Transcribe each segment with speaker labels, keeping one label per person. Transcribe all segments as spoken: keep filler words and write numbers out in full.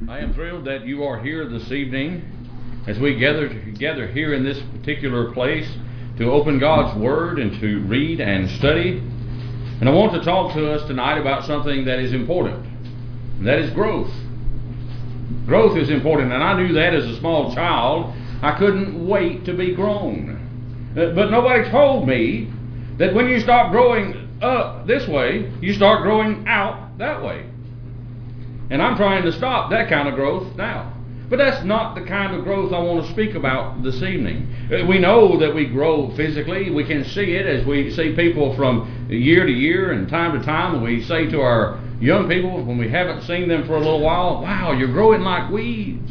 Speaker 1: I am thrilled that you are here this evening as we gather together here in this particular place to open God's Word and to read and study. And I want to talk to us tonight about something that is important. And that is growth. Growth is important, and I knew that as a small child. I couldn't wait to be grown. Uh, but nobody told me that when you start growing up this way, you start growing out that way. And I'm trying to stop that kind of growth now. But that's not the kind of growth I want to speak about this evening. We know that we grow physically. We can see it as we see people from year to year and time to time. And we say to our young people when we haven't seen them for a little while, wow, you're growing like weeds.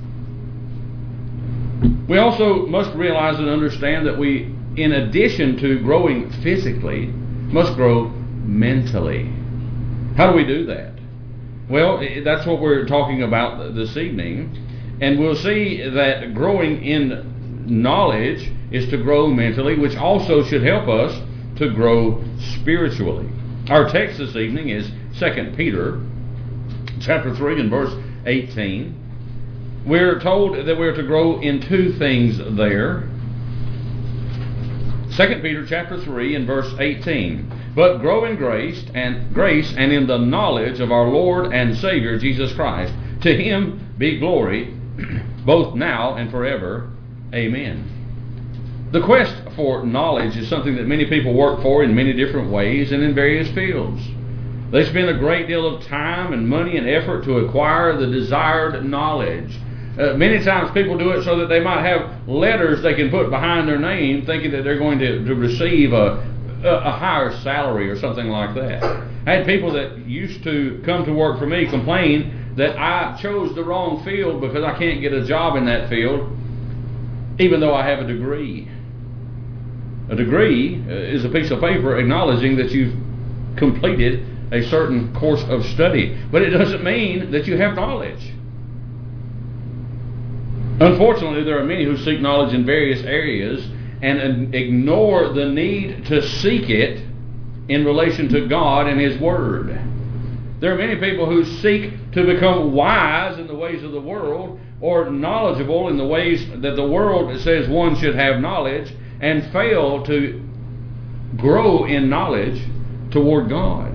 Speaker 1: We also must realize and understand that we, in addition to growing physically, must grow mentally. How do we do that? Well, that's what we're talking about this evening. And we'll see that growing in knowledge is to grow mentally, which also should help us to grow spiritually. Our text this evening is Second Peter chapter three and verse eighteen. We're told that we're to grow in two things there. Second Peter chapter three and verse eighteen. But grow in grace and grace and in the knowledge of our Lord and Savior Jesus Christ. To him be glory both now and forever. Amen. The quest for knowledge is something that many people work for in many different ways and in various fields. They spend a great deal of time and money and effort to acquire the desired knowledge. Uh, many times people do it so that they might have letters they can put behind their name, thinking that they're going to, to receive a a higher salary or something like that. I had people that used to come to work for me complain that I chose the wrong field because I can't get a job in that field, even though I have a degree. A degree is a piece of paper acknowledging that you've completed a certain course of study, but it doesn't mean that you have knowledge. Unfortunately, there are many who seek knowledge in various areas and ignore the need to seek it in relation to God and His Word. There are many people who seek to become wise in the ways of the world or knowledgeable in the ways that the world says one should have knowledge, and fail to grow in knowledge toward God.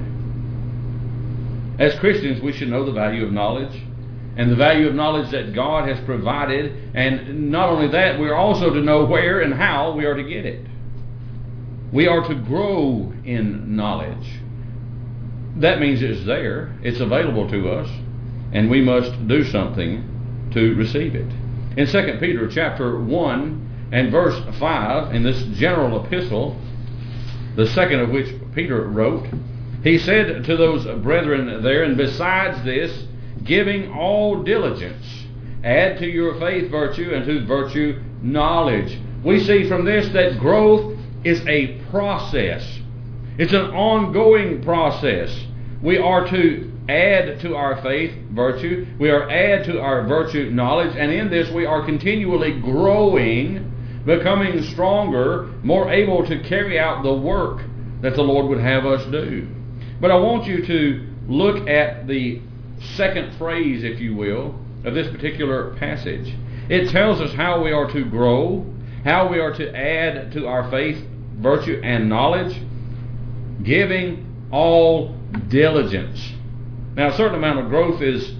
Speaker 1: As Christians, we should know the value of knowledge and the value of knowledge that God has provided. And not only that, we are also to know where and how we are to get it. We are to grow in knowledge. That means it's there, it's available to us, and we must do something to receive it. In Second Peter chapter one and verse five, in this general epistle, the second of which Peter wrote, he said to those brethren there, and besides this, giving all diligence, add to your faith virtue, and to virtue knowledge. We see from this that growth is a process. It's an ongoing process. We are to add to our faith virtue. We are add to our virtue knowledge. And in this we are continually growing, becoming stronger, more able to carry out the work that the Lord would have us do. But I want you to look at the second phrase, if you will, of this particular passage. It tells us how we are to grow, how we are to add to our faith, virtue, and knowledge, giving all diligence. Now, a certain amount of growth is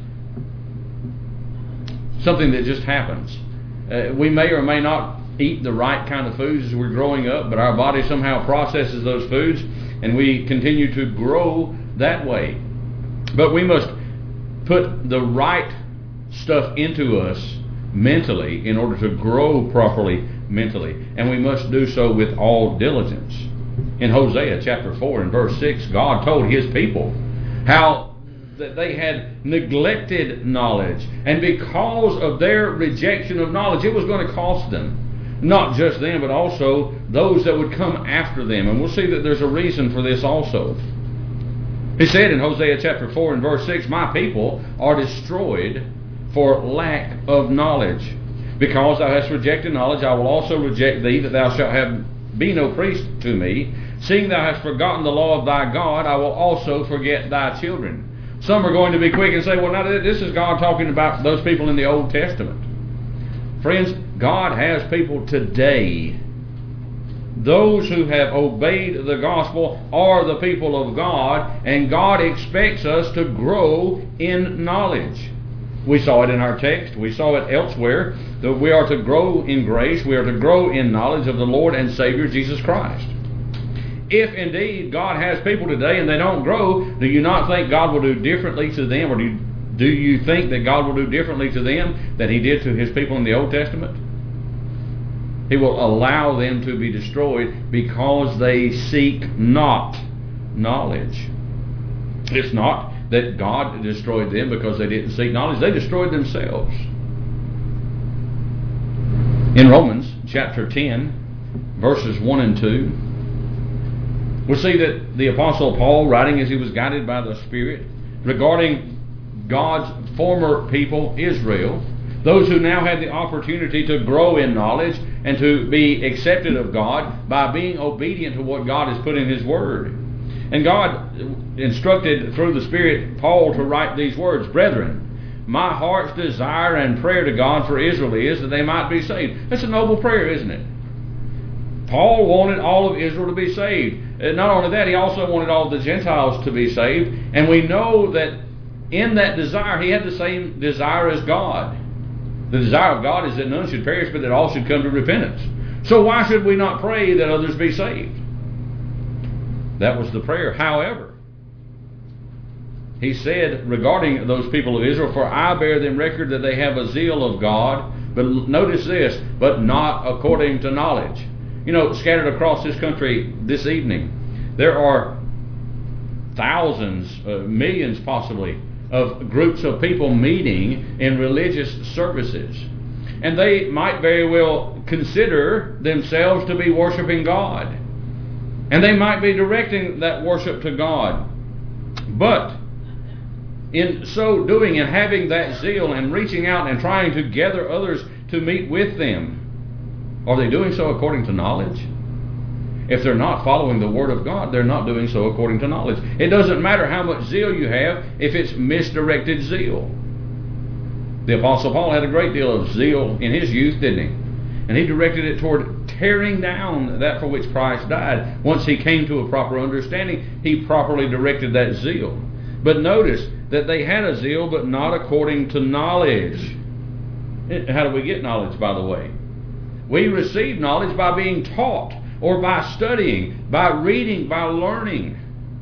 Speaker 1: something that just happens. Uh, we may or may not eat the right kind of foods as we're growing up, but our body somehow processes those foods, and we continue to grow that way. But we must put the right stuff into us mentally in order to grow properly mentally. And we must do so with all diligence. In Hosea chapter four and verse six, God told His people how that they had neglected knowledge. And because of their rejection of knowledge, it was going to cost them. Not just them, but also those that would come after them. And we'll see that there's a reason for this also. He said in Hosea chapter four and verse six, my people are destroyed for lack of knowledge. Because thou hast rejected knowledge, I will also reject thee, that thou shalt have be no priest to me. Seeing thou hast forgotten the law of thy God, I will also forget thy children. Some are going to be quick and say, well, now this is God talking about those people in the Old Testament. Friends, God has people today. Those who have obeyed the gospel are the people of God, and God expects us to grow in knowledge. We saw it in our text. We saw it elsewhere, that we are to grow in grace. We are to grow in knowledge of the Lord and Savior Jesus Christ. If indeed God has people today and they don't grow, do you not think God will do differently to them, or do you, do you think that God will do differently to them than He did to His people in the Old Testament? He will allow them to be destroyed because they seek not knowledge. It's not that God destroyed them because they didn't seek knowledge. They destroyed themselves. In Romans chapter ten, verses one and two, we see that the Apostle Paul, writing as he was guided by the Spirit, regarding God's former people, Israel, those who now had the opportunity to grow in knowledge and to be accepted of God by being obedient to what God has put in His Word. And God instructed through the Spirit Paul to write these words, "Brethren, my heart's desire and prayer to God for Israel is that they might be saved." That's a noble prayer, isn't it? Paul wanted all of Israel to be saved. And not only that, he also wanted all the Gentiles to be saved. And we know that in that desire, he had the same desire as God. The desire of God is that none should perish, but that all should come to repentance. So why should we not pray that others be saved? That was the prayer. However, he said regarding those people of Israel, "For I bear them record that they have a zeal of God." But notice this, "but not according to knowledge." You know, scattered across this country this evening, there are thousands, uh, millions possibly, of groups of people meeting in religious services. And they might very well consider themselves to be worshiping God. And they might be directing that worship to God. But in so doing and having that zeal and reaching out and trying to gather others to meet with them, are they doing so according to knowledge? If they're not following the Word of God, they're not doing so according to knowledge. It doesn't matter how much zeal you have if it's misdirected zeal. The Apostle Paul had a great deal of zeal in his youth, didn't he? And he directed it toward tearing down that for which Christ died. Once he came to a proper understanding, he properly directed that zeal. But notice that they had a zeal, but not according to knowledge. How do we get knowledge, by the way? We receive knowledge by being taught, or by studying, by reading, by learning.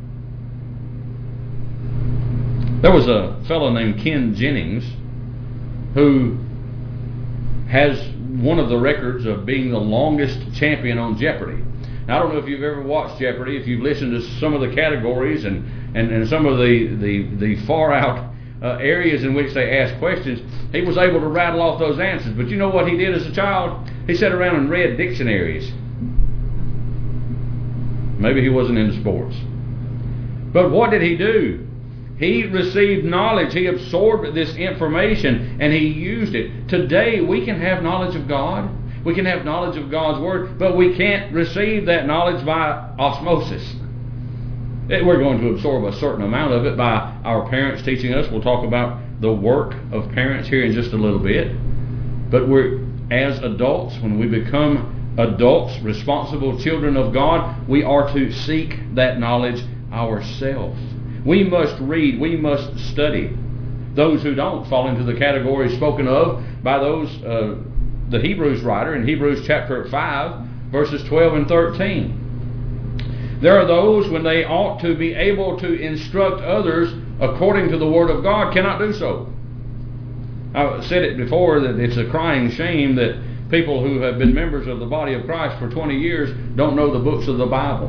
Speaker 1: There was a fellow named Ken Jennings who has one of the records of being the longest champion on Jeopardy. Now, I don't know if you've ever watched Jeopardy, if you've listened to some of the categories and, and, and some of the, the, the far out uh, areas in which they ask questions. He was able to rattle off those answers. But you know what he did as a child? He sat around and read dictionaries. Maybe he wasn't into sports. But what did he do? He received knowledge. He absorbed this information and he used it. Today we can have knowledge of God. We can have knowledge of God's Word, but we can't receive that knowledge by osmosis. We're going to absorb a certain amount of it by our parents teaching us. We'll talk about the work of parents here in just a little bit. But we're, as adults, when we become adults, responsible children of God, we are to seek that knowledge ourselves. We must read, we must study. Those who don't fall into the category spoken of by those, uh, the Hebrews writer in Hebrews chapter five, verses twelve and thirteen. There are those, when they ought to be able to instruct others according to the Word of God, cannot do so. I've said it before that it's a crying shame that people who have been members of the body of Christ for twenty years don't know the books of the Bible.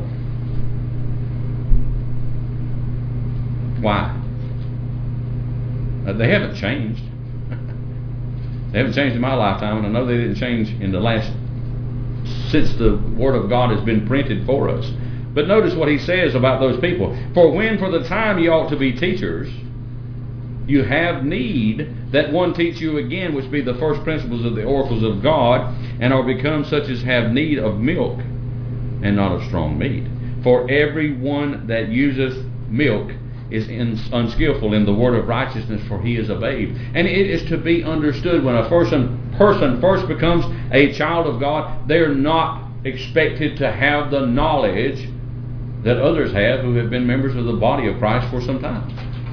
Speaker 1: Why? Uh, they haven't changed. They haven't changed in my lifetime, and I know they didn't change in the last, since the Word of God has been printed for us. But notice what he says about those people. For when for the time ye ought to be teachers, you have need that one teach you again, which be the first principles of the oracles of God, and are become such as have need of milk, and not of strong meat. For every one that useth milk is in, unskillful in the word of righteousness, for he is a babe. And it is to be understood when a person, person first becomes a child of God, they're not expected to have the knowledge that others have who have been members of the body of Christ for some time.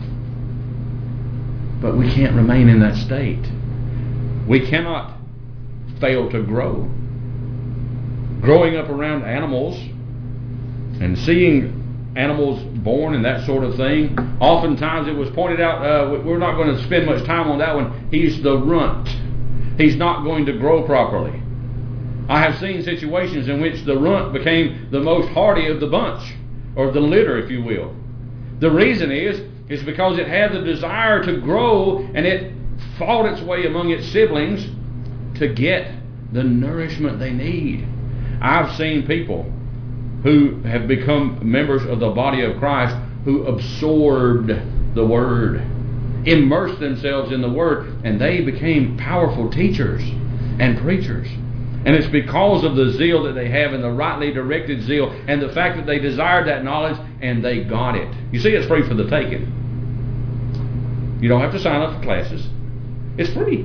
Speaker 1: But we can't remain in that state. We cannot fail to grow. Growing up around animals and seeing animals born and that sort of thing, oftentimes it was pointed out, uh, we're not going to spend much time on that one, he's the runt. He's not going to grow properly. I have seen situations in which the runt became the most hardy of the bunch, or the litter, if you will. The reason is, is because it had the desire to grow, and it fought its way among its siblings to get the nourishment they need. I've seen people who have become members of the body of Christ who absorbed the Word, immersed themselves in the Word, and they became powerful teachers and preachers. And it's because of the zeal that they have, and the rightly directed zeal, and the fact that they desired that knowledge and they got it. You see, it's free for the taking. You don't have to sign up for classes. It's free.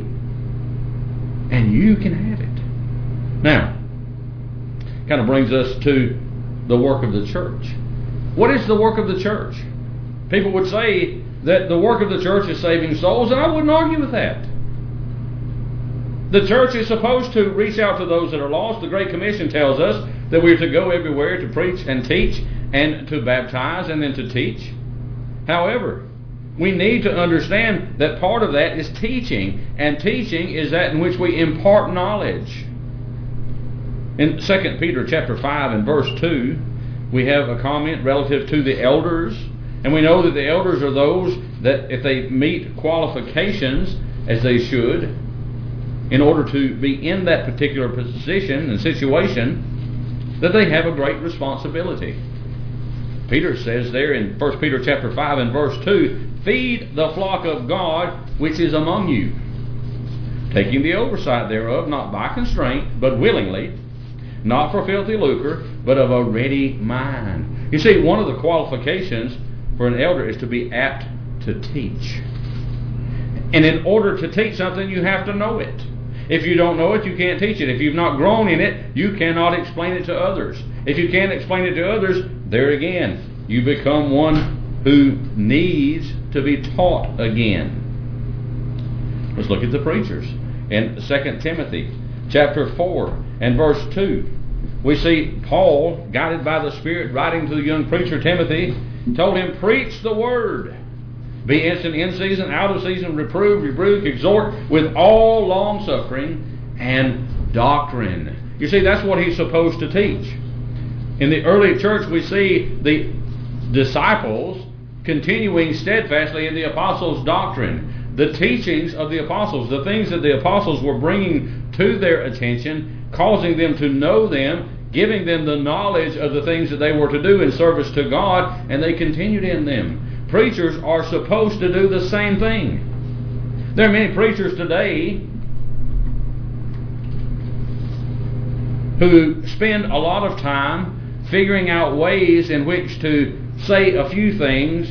Speaker 1: And you can have it. Now, kind of brings us to the work of the church. What is the work of the church? People would say that the work of the church is saving souls, and I wouldn't argue with that. The church is supposed to reach out to those that are lost. The Great Commission tells us that we're to go everywhere to preach and teach, and to baptize and then to teach. However, we need to understand that part of that is teaching, and teaching is that in which we impart knowledge. In Second Peter chapter five and verse two, we have a comment relative to the elders, and we know that the elders are those that if they meet qualifications as they should, in order to be in that particular position and situation, that they have a great responsibility. Peter says there in First Peter chapter five and verse two, feed the flock of God which is among you, taking the oversight thereof, not by constraint, but willingly, not for filthy lucre, but of a ready mind. You see, one of the qualifications for an elder is to be apt to teach. And in order to teach something, you have to know it. If you don't know it, you can't teach it. If you've not grown in it, you cannot explain it to others. If you can't explain it to others, there again, you become one who needs to be taught again. Let's look at the preachers. In Second Timothy chapter four and verse two, we see Paul, guided by the Spirit, writing to the young preacher Timothy, told him, preach the word. Be instant in season, out of season, reprove, rebuke, exhort with all long suffering and doctrine. You see, that's what he's supposed to teach. In the early church, we see the disciples continuing steadfastly in the apostles' doctrine, the teachings of the apostles, the things that the apostles were bringing to their attention, causing them to know them, giving them the knowledge of the things that they were to do in service to God, and they continued in them. Preachers are supposed to do the same thing. There are many preachers today who spend a lot of time figuring out ways in which to say a few things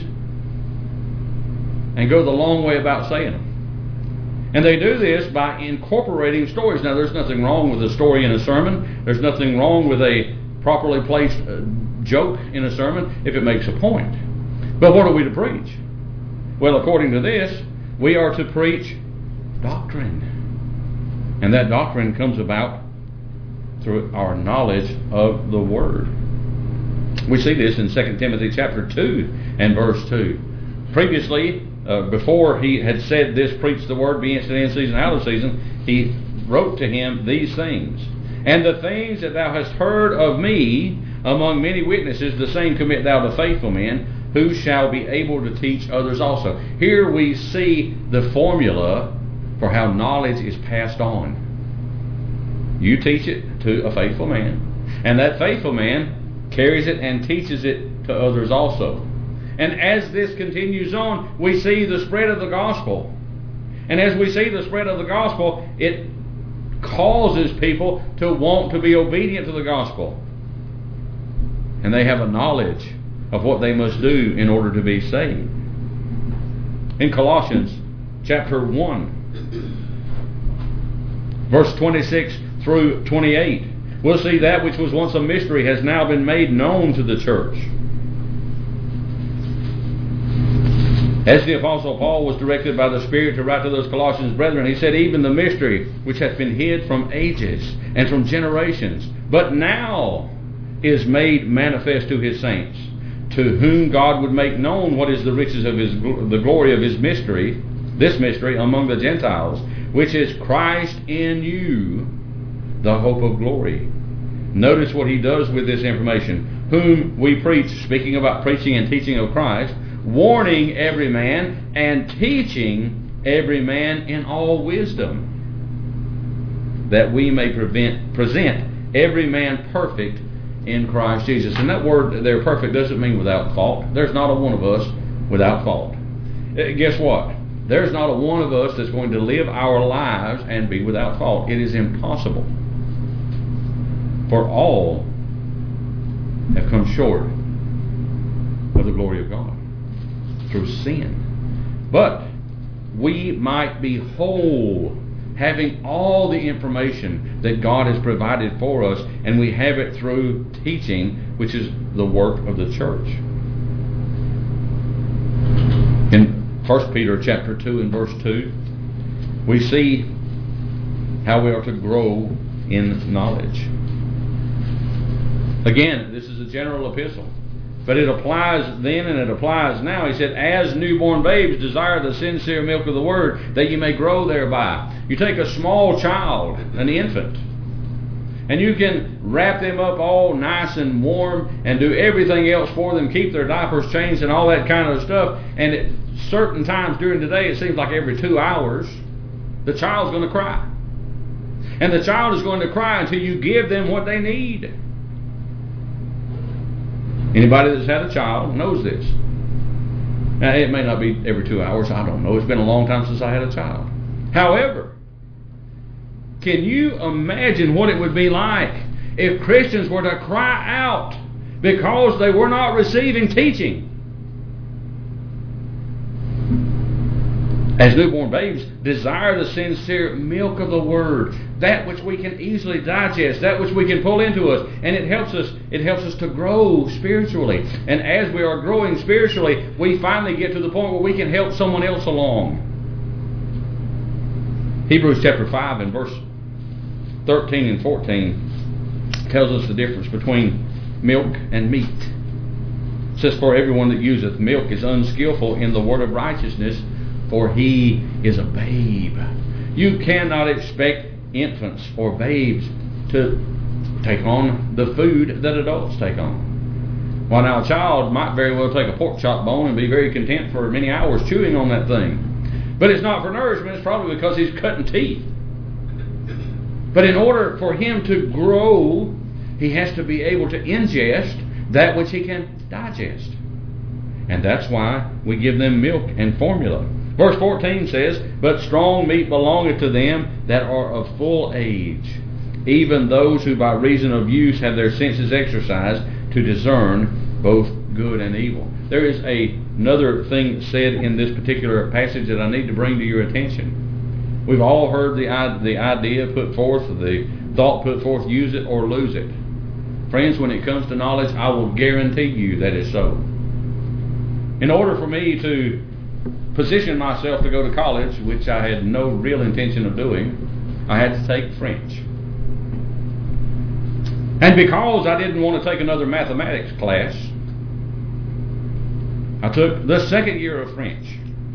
Speaker 1: and go the long way about saying them. And they do this by incorporating stories. Now, there's nothing wrong with a story in a sermon. There's nothing wrong with a properly placed uh, joke in a sermon if it makes a point. But what are we to preach? Well, according to this, we are to preach doctrine. And that doctrine comes about through our knowledge of the Word. We see this in Second Timothy chapter two and verse two. Previously, uh, before he had said this, preach the Word, be instant in season, out of season, he wrote to him these things. And the things that thou hast heard of me among many witnesses, the same commit thou to faithful men, who shall be able to teach others also. Here we see the formula for how knowledge is passed on. You teach it to a faithful man, and that faithful man carries it and teaches it to others also. And as this continues on, we see the spread of the gospel. And as we see the spread of the gospel, it causes people to want to be obedient to the gospel. And they have a knowledge of what they must do in order to be saved. In Colossians chapter one, verse twenty-six through twenty-eight, we'll see that which was once a mystery has now been made known to the church. As the Apostle Paul was directed by the Spirit to write to those Colossians brethren, he said, even the mystery which hath been hid from ages and from generations, but now is made manifest to his saints, to whom God would make known what is the riches of his the glory of his mystery, this mystery among the Gentiles, which is Christ in you, the hope of glory. Notice what he does with this information. Whom we preach, speaking about preaching and teaching of Christ, warning every man and teaching every man in all wisdom, that we may prevent, present every man perfect in Christ Jesus. And that word there, perfect, doesn't mean without fault. There's not a one of us without fault. Guess what? There's not a one of us that's going to live our lives and be without fault. It is impossible. For all have come short of the glory of God through sin. But we might be whole, having all the information that God has provided for us, and we have it through teaching, which is the work of the church. In First Peter chapter two and verse two, we see how we are to grow in knowledge. Again, this is a general epistle, but it applies then and it applies now. He said, as newborn babes desire the sincere milk of the word, that you may grow thereby. You take a small child, an infant, and you can wrap them up all nice and warm and do everything else for them, keep their diapers changed and all that kind of stuff. And at certain times during the day, it seems like every two hours, the child's going to cry. And the child is going to cry until you give them what they need. Anybody that's had a child knows this. Now, it may not be every two hours. I don't know. It's been a long time since I had a child. However, can you imagine what it would be like if Christians were to cry out because they were not receiving teaching? As newborn babes, desire the sincere milk of the word, that which we can easily digest, that which we can pull into us, and it helps us. It helps us to grow spiritually. And as we are growing spiritually, we finally get to the point where we can help someone else along. Hebrews chapter five and verse thirteen and fourteen tells us the difference between milk and meat. It says, for everyone that useth milk is unskillful in the word of righteousness, for he is a babe. You cannot expect infants or babes to take on the food that adults take on. Well, now a child might very well take a pork chop bone and be very content for many hours chewing on that thing. But it's not for nourishment, it's probably because he's cutting teeth. But in order for him to grow, he has to be able to ingest that which he can digest. And that's why we give them milk and formula. Verse fourteen says, but strong meat belongeth to them that are of full age, even those who by reason of use have their senses exercised to discern both good and evil. There is a, another thing said in this particular passage that I need to bring to your attention. We've all heard the, the idea put forth, the thought put forth, use it or lose it. Friends, when it comes to knowledge, I will guarantee you that is so. In order for me to position myself to go to college, which I had no real intention of doing, I had to take French. And because I didn't want to take another mathematics class, I took the second year of French.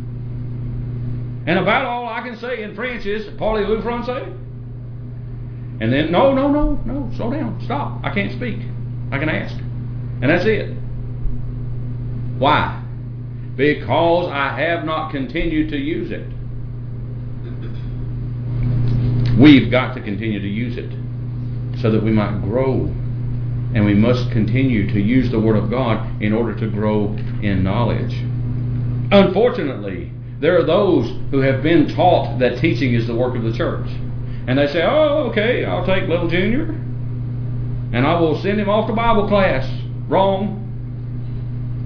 Speaker 1: And about all I can say in French is, parlez-vous français? And then, no, no, no, no, slow down, stop. I can't speak. I can ask. And that's it. Why? Because I have not continued to use it. We've got to continue to use it so that we might grow. And we must continue to use the Word of God in order to grow in knowledge. Unfortunately, there are those who have been taught that teaching is the work of the church. And they say, oh, okay, I'll take little Junior and I will send him off to Bible class. Wrong.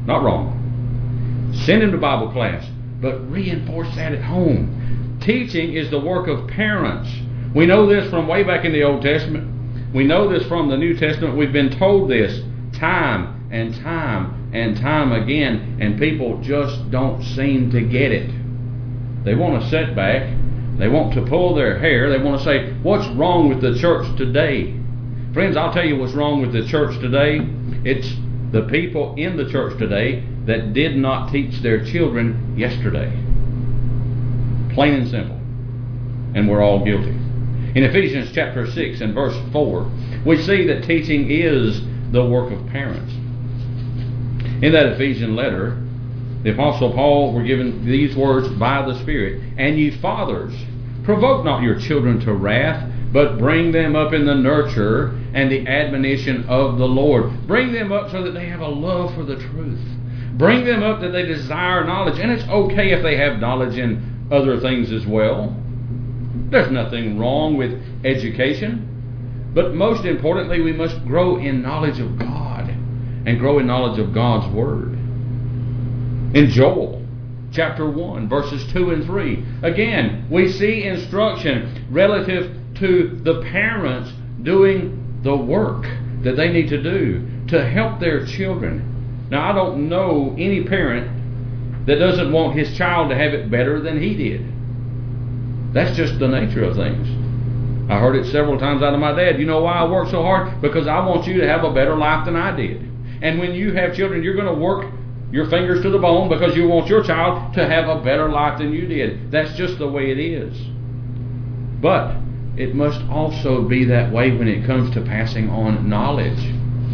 Speaker 1: Not wrong. Send him to Bible class, but reinforce that at home. Teaching is the work of parents. We know this from way back in the Old Testament. We know this from the New Testament. We've been told this time and time and time again, and people just don't seem to get it. They want to sit back. They want to pull their hair. They want to say, what's wrong with the church today? Friends, I'll tell you what's wrong with the church today. It's the people in the church today that did not teach their children yesterday. Plain and simple. And we're all guilty. In Ephesians chapter six and verse four, we see that teaching is the work of parents. In that Ephesian letter, the Apostle Paul were given these words by the Spirit. And ye fathers, provoke not your children to wrath, but bring them up in the nurture and the admonition of the Lord. Bring them up so that they have a love for the truth. Bring them up that they desire knowledge. And it's okay if they have knowledge in other things as well. There's nothing wrong with education. But most importantly, we must grow in knowledge of God and grow in knowledge of God's Word. In Joel chapter one, verses two and three, again, we see instruction relative to the parents doing the work that they need to do to help their children. Now, I don't know any parent that doesn't want his child to have it better than he did. That's just the nature of things. I heard it several times out of my dad. You know why I work so hard? Because I want you to have a better life than I did. And when you have children, you're going to work your fingers to the bone because you want your child to have a better life than you did. That's just the way it is. But it must also be that way when it comes to passing on knowledge.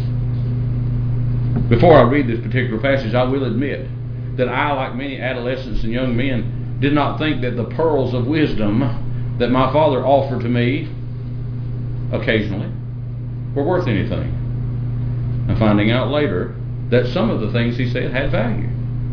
Speaker 1: Before I read this particular passage, I will admit that I, like many adolescents and young men, did not think that the pearls of wisdom that my father offered to me occasionally were worth anything. I'm finding out later that some of the things he said had value.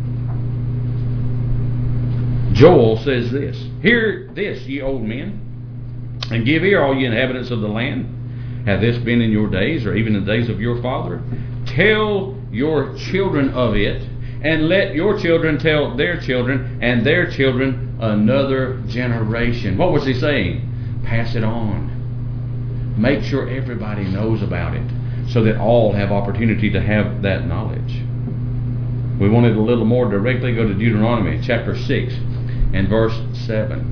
Speaker 1: Joel says this, hear this, ye old men, and give ear, all ye inhabitants of the land. Hath this been in your days, or even in the days of your father? Tell your children of it, and let your children tell their children, and their children another generation. What was he saying? Pass it on. Make sure everybody knows about it, so that all have opportunity to have that knowledge. We want it a little more directly. Go to Deuteronomy chapter six and verse seven.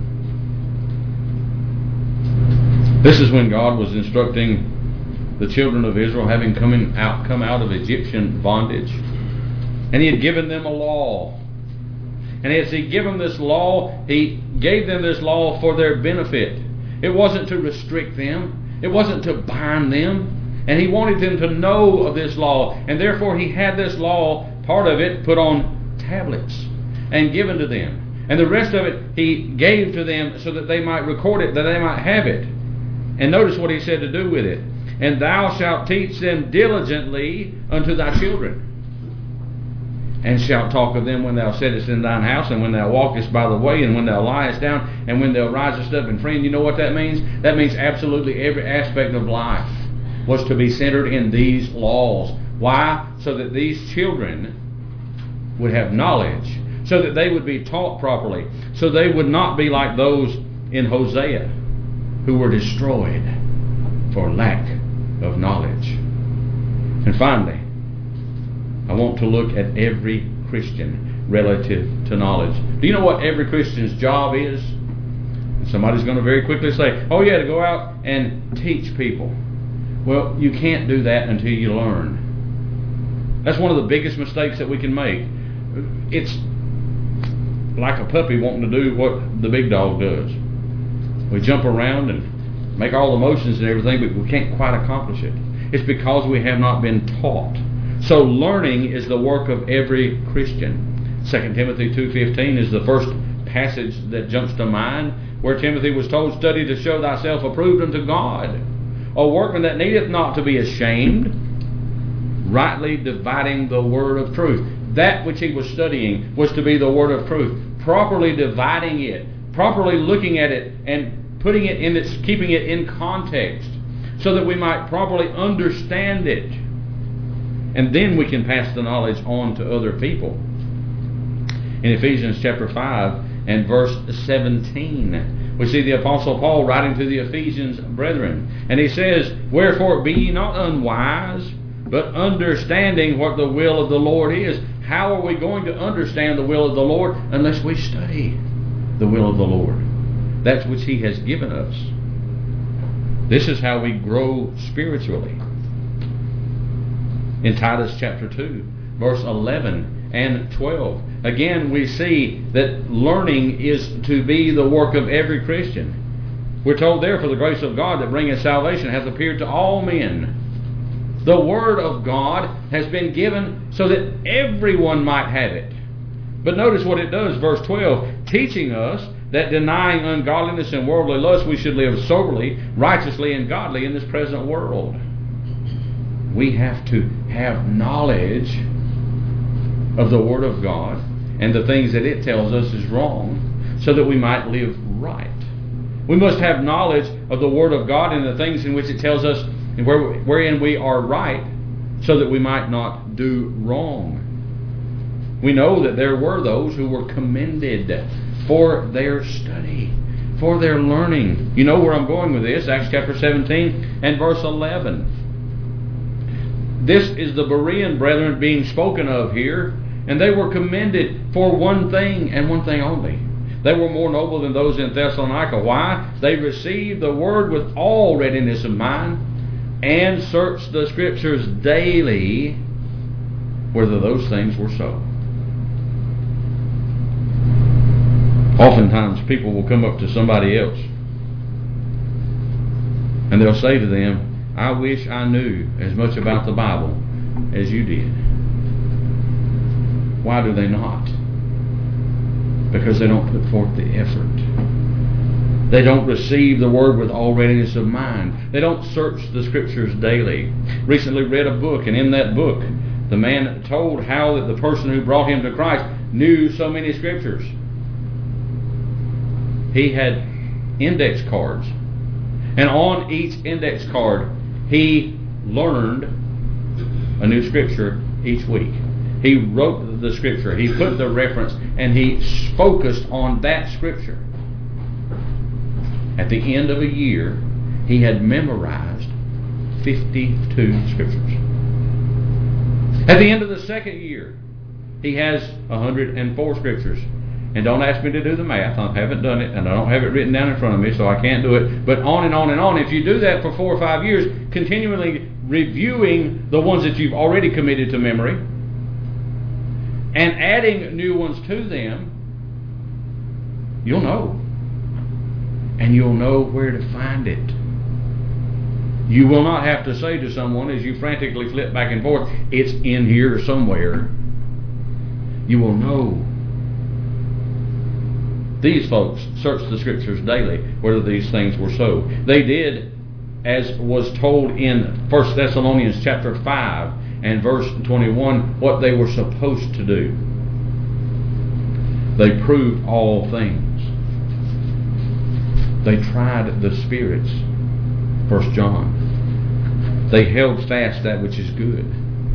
Speaker 1: This is when God was instructing the children of Israel, having come out, come out of Egyptian bondage. And he had given them a law. And as he gave them this law, he gave them this law for their benefit. It wasn't to restrict them. It wasn't to bind them. And he wanted them to know of this law. And therefore he had this law, part of it, put on tablets and given to them. And the rest of it he gave to them so that they might record it, that they might have it. And notice what he said to do with it. And thou shalt teach them diligently unto thy children. And shalt talk of them when thou sittest in thine house, and when thou walkest by the way, and when thou liest down, and when thou risest up. And friend, you know what that means? That means absolutely every aspect of life was to be centered in these laws. Why? So that these children would have knowledge, so that they would be taught properly, so they would not be like those in Hosea who were destroyed for lack of knowledge. And finally, I want to look at every Christian relative to knowledge. Do you know what every Christian's job is? And somebody's going to very quickly say, oh yeah, to go out and teach people. Well, you can't do that until you learn. That's one of the biggest mistakes that we can make. It's like a puppy wanting to do what the big dog does. We jump around and make all the motions and everything, but we can't quite accomplish it. It's because we have not been taught. So learning is the work of every Christian. Second Timothy two fifteen is the first passage that jumps to mind, where Timothy was told, study to show thyself approved unto God, a workman that needeth not to be ashamed, rightly dividing the word of truth. That which he was studying was to be the word of truth, properly dividing it, properly looking at it and putting it in its, keeping it in context, so that we might properly understand it. And then we can pass the knowledge on to other people. In Ephesians chapter five and verse seventeen, we see the Apostle Paul writing to the Ephesians brethren. And he says, "Wherefore be ye not unwise, but understanding what the will of the Lord is." How are we going to understand the will of the Lord unless we study the will of the Lord? That's which He has given us. This is how we grow spiritually. In Titus chapter two, verse eleven and twelve, again we see that learning is to be the work of every Christian. We're told, "Therefore the grace of God that bringeth salvation hath appeared to all men." The Word of God has been given so that everyone might have it. But notice what it does, verse twelve, "Teaching us that denying ungodliness and worldly lust, we should live soberly, righteously, and godly in this present world." We have to have knowledge of the Word of God and the things that it tells us is wrong, so that we might live right. We must have knowledge of the Word of God and the things in which it tells us and where, wherein we are right, so that we might not do wrong. We know that there were those who were commended for their study, for their learning. You know where I'm going with this, Acts chapter seventeen and verse eleven. This is the Berean brethren being spoken of here, and they were commended for one thing and one thing only. They were more noble than those in Thessalonica. Why? They received the Word with all readiness of mind, and searched the Scriptures daily whether those things were so. Oftentimes people will come up to somebody else and they'll say to them, "I wish I knew as much about the Bible as you did." Why do they not? Because they don't put forth the effort. They don't receive the Word with all readiness of mind. They don't search the Scriptures daily. Recently read a book, and in that book, the man told how that the person who brought him to Christ knew so many Scriptures. He had index cards, and on each index card, he learned a new Scripture each week. He wrote the Scripture, he put the reference, and he focused on that Scripture. At the end of a year, he had memorized fifty-two Scriptures. At the end of the second year, he has one hundred four Scriptures. And don't ask me to do the math. I haven't done it, and I don't have it written down in front of me, so I can't do it. But on and on and on. If you do that for four or five years, continually reviewing the ones that you've already committed to memory, and adding new ones to them, you'll know. And you'll know where to find it. You will not have to say to someone as you frantically flip back and forth, "It's in here somewhere." You will know. These folks searched the Scriptures daily whether these things were so. They did as was told in First Thessalonians chapter five and verse twenty-one what they were supposed to do. They proved all things. They tried the spirits, First John. They held fast that which is good.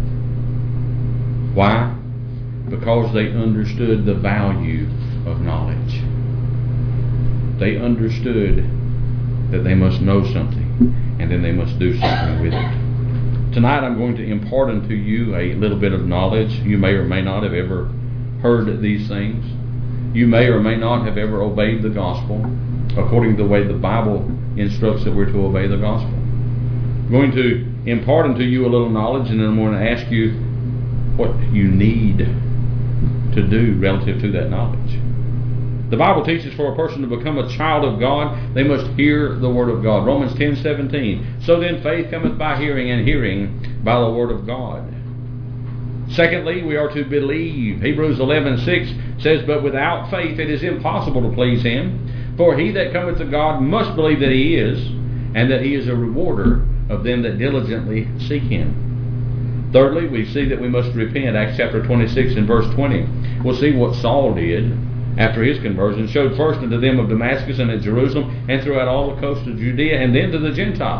Speaker 1: Why? Because they understood the value of knowledge. They understood that they must know something, and then they must do something with it. Tonight I'm going to impart unto you a little bit of knowledge. You may or may not have ever heard these things. You may or may not have ever obeyed the gospel according to the way the Bible instructs that we're to obey the gospel. I'm going to impart unto you a little knowledge, and then I'm going to ask you what you need to do relative to that knowledge. The Bible teaches for a person to become a child of God, they must hear the Word of God. Romans ten seventeen. So then faith cometh by hearing, and hearing by the Word of God. Secondly, we are to believe. Hebrews eleven six says, "But without faith it is impossible to please Him. For he that cometh to God must believe that He is, and that He is a rewarder of them that diligently seek Him." Thirdly, we see that we must repent. Acts chapter twenty-six and verse twenty. We'll see what Saul did after his conversion. Showed first unto them of Damascus and at Jerusalem, and throughout all the coast of Judea, and then to the Gentiles,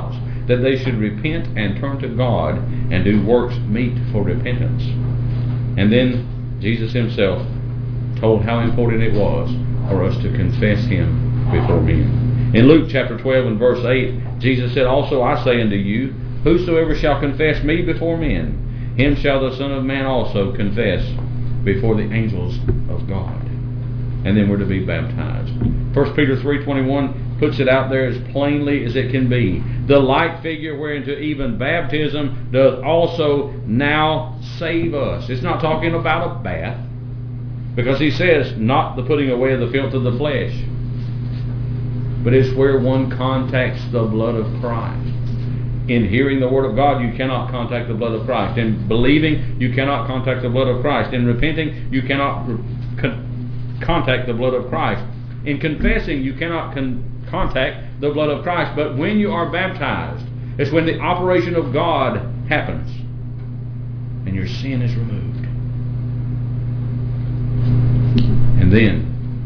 Speaker 1: that they should repent and turn to God and do works meet for repentance. And then Jesus himself told how important it was for us to confess him before men. In Luke chapter twelve and verse eight, Jesus said, "Also I say unto you, whosoever shall confess me before men, him shall the Son of Man also confess before the angels of God." And then we're to be baptized. First Peter three twenty-one puts it out there as plainly as it can be. The like figure whereunto even baptism doth also now save us. It's not talking about a bath, because he says not the putting away of the filth of the flesh, but it's where one contacts the blood of Christ. In hearing the Word of God, you cannot contact the blood of Christ. In believing, you cannot contact the blood of Christ. In repenting, you cannot con- contact the blood of Christ. In confessing, you cannot con- contact the blood of Christ. But when you are baptized, it's when the operation of God happens and your sin is removed. And then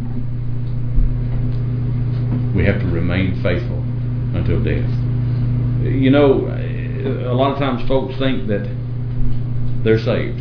Speaker 1: we have to remain faithful until death. You know, a lot of times folks think that they're saved.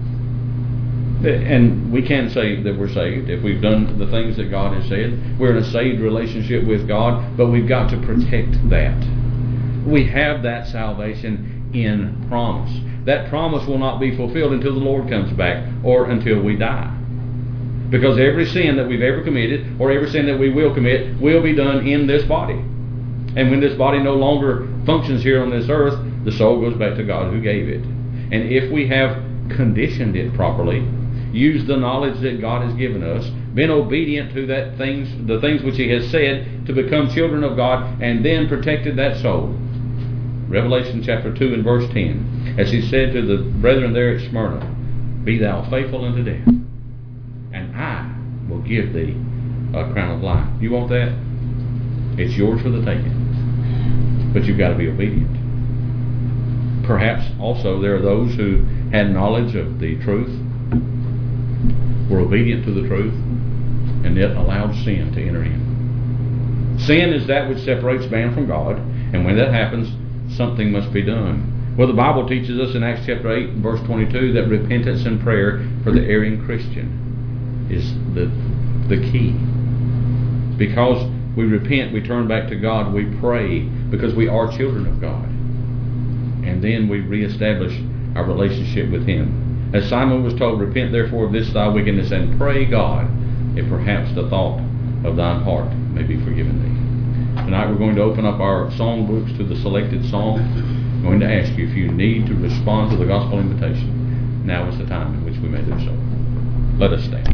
Speaker 1: And we can say that we're saved if we've done the things that God has said. We're in a saved relationship with God, but we've got to protect that. We have that salvation in promise. That promise will not be fulfilled until the Lord comes back or until we die. Because every sin that we've ever committed, or every sin that we will commit, will be done in this body. And when this body no longer functions here on this earth, the soul goes back to God who gave it. And if we have conditioned it properly, used the knowledge that God has given us, been obedient to that things, the things which He has said, to become children of God, and then protected that soul. Revelation chapter two and verse ten, as He said to the brethren there at Smyrna, "Be thou faithful unto death, and I will give thee a crown of life." You want that? It's yours for the taking. But you've got to be obedient. Perhaps also there are those who had knowledge of the truth, were obedient to the truth, and yet allowed sin to enter in. Sin is that which separates man from God, and when that happens, something must be done. Well, the Bible teaches us in Acts chapter eight and verse twenty-two that repentance and prayer for the erring Christian is the, the key. Because we repent, we turn back to God, we pray because we are children of God. And then we reestablish our relationship with Him. As Simon was told, "Repent therefore of this thy wickedness, and pray God, if perhaps the thought of thine heart may be forgiven thee." Tonight we're going to open up our song books to the selected song. I'm going to ask you if you need to respond to the gospel invitation. Now is the time in which we may do so. Let us stand.